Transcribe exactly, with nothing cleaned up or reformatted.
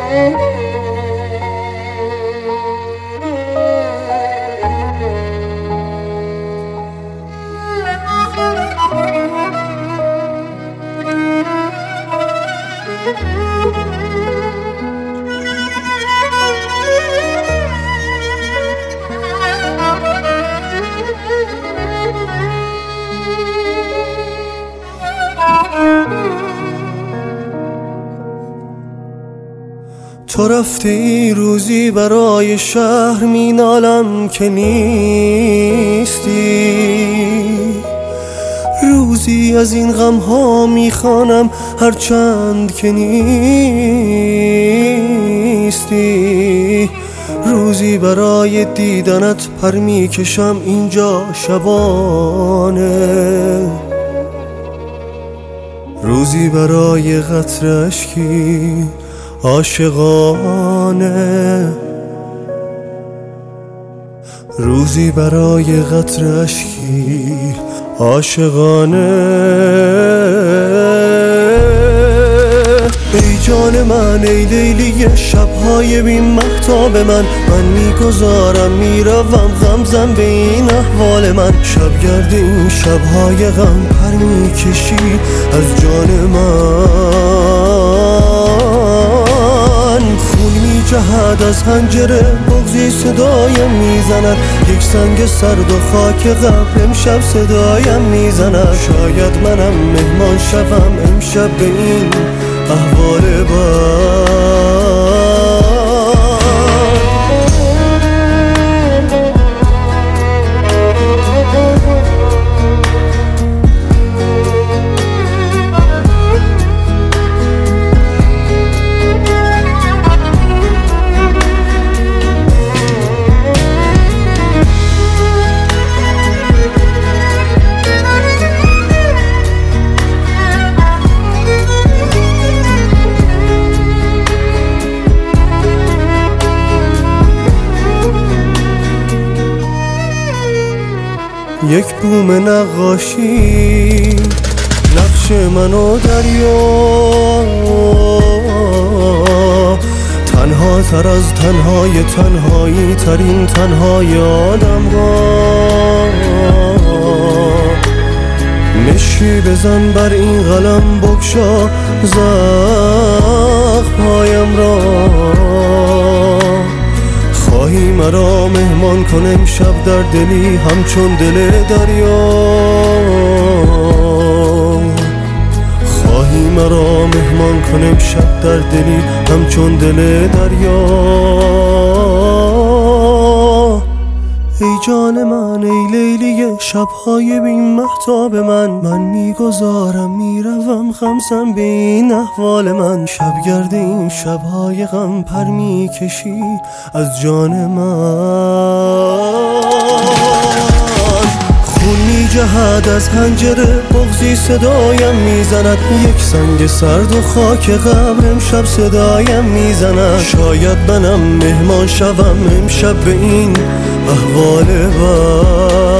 تو رفتی روزی برای شهر مینالم که نیستی، روزی از این غم ها میخوانم هرچند که نیستی، روزی برای دیدنت پر میکشم اینجا شبانه، روزی برای قطره اشکی عاشقانه، روزی برای قطره اشکی عاشقانه. ای جان من ای لیلی شبهای بی مهتاب من، من میگذارم میروم غمزن به این احوال من، شبگرد این شبهای غم پر میکشی از جان من، خون میجهد از حنجره بغضی صدایم میزند، یک سنگ سرد و خاک قبر امشب صدایم میزند، شاید منم مهمان شوم امشب به این احوال بد. یک بوم نقاشی نقش من و دریا، تنها تر از تنهای تنهایی ترین تنهای آدم ها، مشی بزن بر این قلم بگشا زخم‌هایم را، خواهی مرا مهمان کن امشب در دلی همچون دل دریا، خواهی مرا مهمان کن امشب در دلی همچون دل دریا. ای جان من ای لیلی شبهای بی مهتاب من، من میگذارم میروم خمسم به این احوال من، شبگرد این شبهای غم پر میکشی از جان من، خون میجهد از حنجره بغضی صدایم میزند، یک سنگ سرد و خاک قبر امشب صدایم میزند، شاید منم مهمان شوم امشب به این احوال بد.